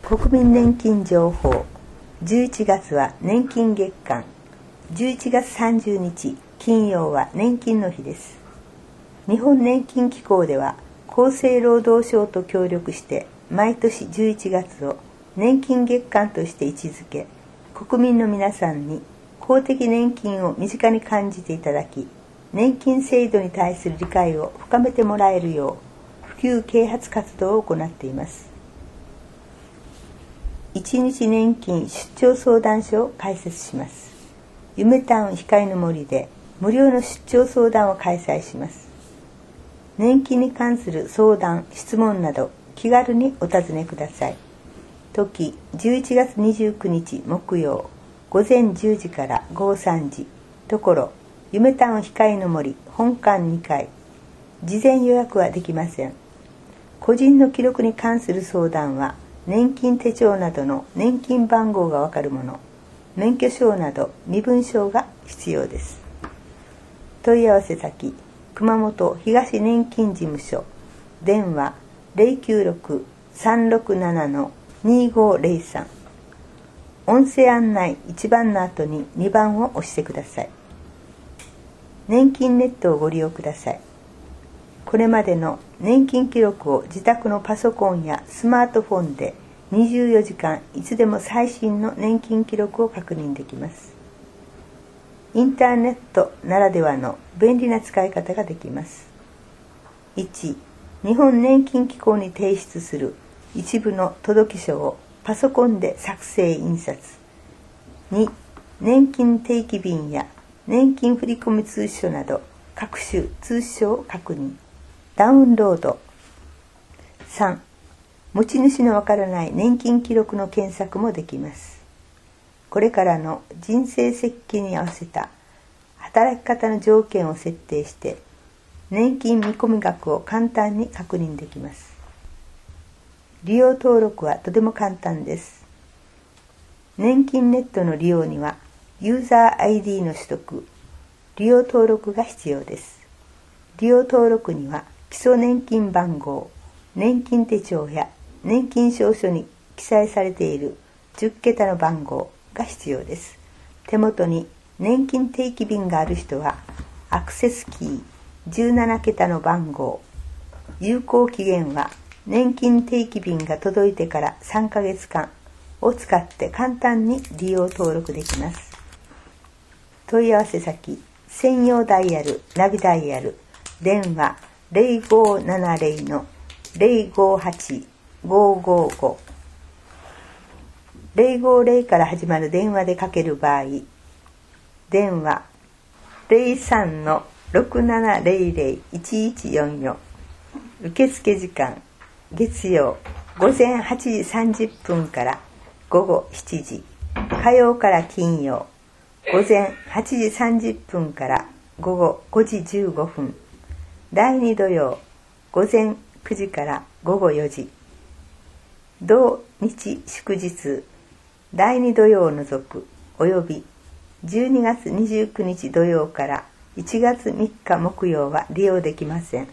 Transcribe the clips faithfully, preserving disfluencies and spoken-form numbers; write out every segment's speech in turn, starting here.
国民年金情報。じゅういちがつは年金月間。じゅういちがつさんじゅうにち金曜は年金の日です。日本年金機構では厚生労働省と協力して毎年じゅういちがつを年金月間として位置づけ、国民の皆さんに公的年金を身近に感じていただき、年金制度に対する理解を深めてもらえるよう普及啓発活動を行っています。一日年金出張相談所を開設します。夢タウン光の森で無料の出張相談を開催します。年金に関する相談、質問など気軽にお尋ねください。時じゅういちがつにじゅうくにち木曜ごぜんじゅうじからごごさんじ、ところ夢タウン光の森本館にかい。事前予約はできません。個人の記録に関する相談は年金手帳などの年金番号がわかるもの、免許証など身分証が必要です。問い合わせ先、熊本東年金事務所、電話 ゼロきゅうろく さんろくなな にごゼロさん。音声案内いちばんの後ににばんを押してください。年金ネットをご利用ください。これまでの年金記録を自宅のパソコンやスマートフォンでにじゅうよじかんいつでも最新の年金記録を確認できます。インターネットならではの便利な使い方ができます。いち. 日本年金機構に提出する一部の届書をパソコンで作成印刷。に. 年金定期便や年金振込通知書など各種通知書を確認。ダウンロード。さん. 持ち主のわからない年金記録の検索もできます。これからの人生設計に合わせた働き方の条件を設定して年金見込み額を簡単に確認できます。利用登録はとても簡単です。年金ネットの利用にはユーザー アイディー の取得、利用登録が必要です。利用登録には基礎年金番号、年金手帳や年金証書に記載されているじゅっけたの番号が必要です。手元に年金定期便がある人はアクセスキーじゅうななけたの番号、有効期限は年金定期便が届いてからさんかげつかんを使って簡単に利用登録できます。問い合わせ先、専用ダイヤル、ナビダイヤル、電話 ゼロごーななゼロ ゼロごーはち ごーごーご。ゼロごゼロから始まる電話でかける場合、電話 ゼロさん ろくななゼロゼロ いちいちよんよん。受付時間、月曜ごぜんはちじさんじゅっぷんからごごしちじ、火曜から金曜ごぜんはちじさんじゅっぷんからごごごじじゅうごふん、だいに土曜ごぜんくじからごごよじ、同日祝日だいに土曜を除くおよびじゅうにがつにじゅうくにち土曜からいちがつみっか木曜は利用できません。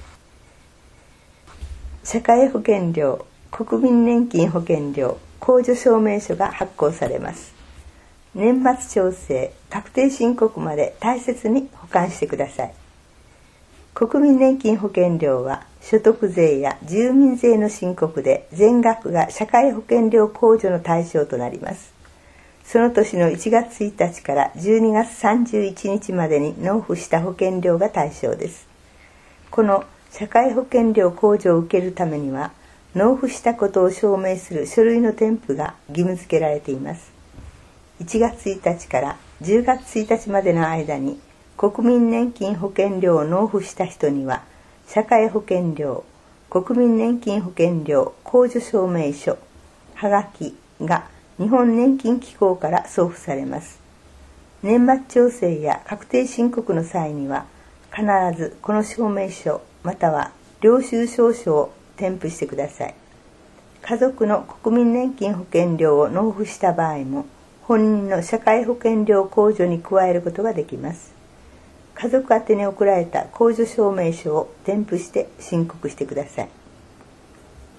社会保険料、国民年金保険料、控除証明書が発行されます。年末調整、確定申告まで大切に保管してください。国民年金保険料は所得税や住民税の申告で全額が社会保険料控除の対象となります。その年のいちがつついたちからじゅうにがつさんじゅういちにちまでに納付した保険料が対象です。この社会保険料控除を受けるためには、納付したことを証明する書類の添付が義務付けられています。いちがつついたちからじゅうがつついたちまでの間に国民年金保険料を納付した人には、社会保険料、国民年金保険料控除証明書、はがきが日本年金機構から送付されます。年末調整や確定申告の際には、必ずこの証明書または領収証書を添付してください。家族の国民年金保険料を納付した場合も、本人の社会保険料控除に加えることができます。家族宛に送られた控除証明書を添付して申告してください。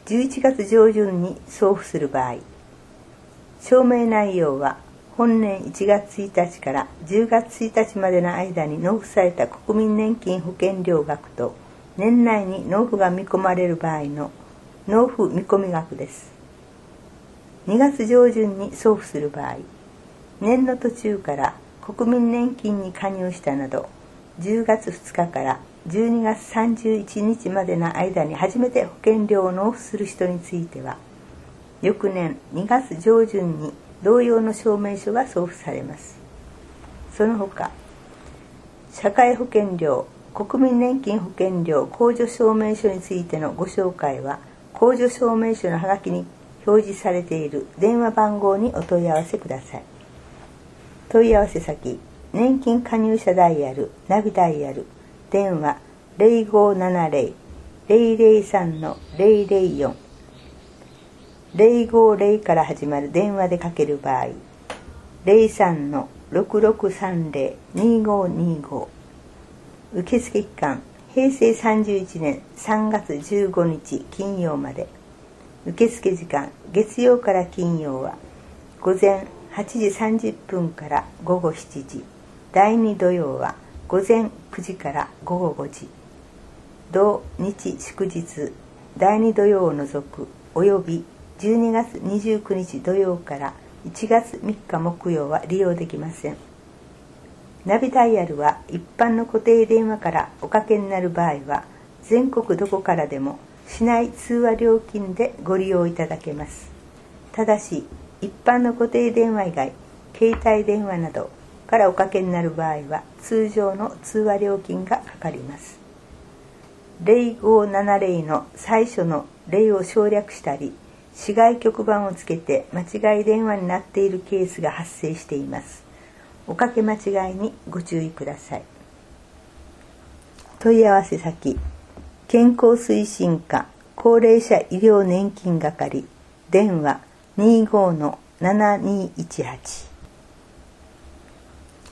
じゅういちがつ上旬に送付する場合、証明内容は本年いちがつついたちからじゅうがつついたちまでの間に納付された国民年金保険料額と年内に納付が見込まれる場合の納付見込み額です。にがつ上旬に送付する場合、年の途中から国民年金に加入したなどじゅうがつふつかからじゅうにがつさんじゅういちにちまでの間に初めて保険料を納付する人については、翌年にがつ上旬に同様の証明書が送付されます。その他、社会保険料、国民年金保険料控除証明書についてのご紹介は、控除証明書のハガキに表示されている電話番号にお問い合わせください。問い合わせ先、年金加入者ダイヤル、ナビダイヤル、電話 ゼロごななゼロ ゼロゼロさん ゼロゼロよん、ゼロごゼロから始まる電話でかける場合、ゼロさん ろくろくさんゼロ にごにご。受付期間、へいせいさんじゅういちねんさんがつじゅうごにち金曜まで。受付時間、月曜から金曜は午前はちじさんじゅっぷんからごごしちじ、だいに土曜は午前くじからごごごじ、土日祝日、だいに土曜を除くおよびじゅうにがつにじゅうくにち土曜からいちがつみっか木曜は利用できません。ナビダイヤルは一般の固定電話からおかけになる場合は、全国どこからでも市内通話料金でご利用いただけます。ただし、一般の固定電話以外、携帯電話などからおかけになる場合は、通常の通話料金がかかります。ゼロごななゼロの最初のゼロを省略したり、市外局番をつけて間違い電話になっているケースが発生しています。おかけ間違いにご注意ください。問い合わせ先、健康推進課高齢者医療年金係、電話 にじゅうごのななにいちはち。